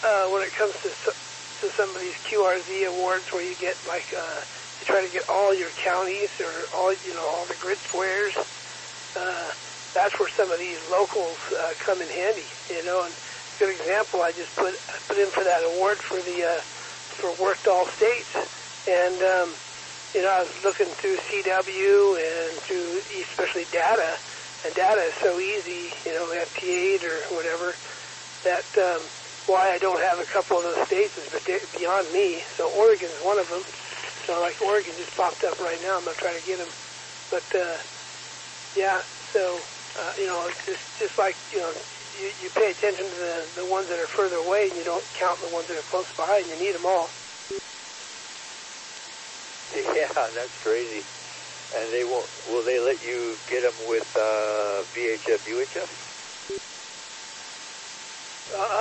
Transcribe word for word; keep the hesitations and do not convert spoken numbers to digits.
uh, when it comes to to some of these Q R Z awards, where you get like uh, you try to get all your counties or all you know all the grid squares. Uh, that's where some of these locals uh, come in handy. You know, and a good example, I just put I put in for that award for the uh, for worked all states, and um, you know I was looking through C W and through especially data, and data is so easy. You know, F T eight or whatever. That um, why I don't have a couple of those states is beyond me. So Oregon's one of them. So like Oregon just popped up right now. I'm not trying to get them, but uh, yeah. So uh, you know, it's just just like you know, you, you pay attention to the the ones that are further away, and you don't count the ones that are close by, and you need them all. Yeah, that's crazy. And they won't. Will they let you get them with uh, V H F, U H F? Uh,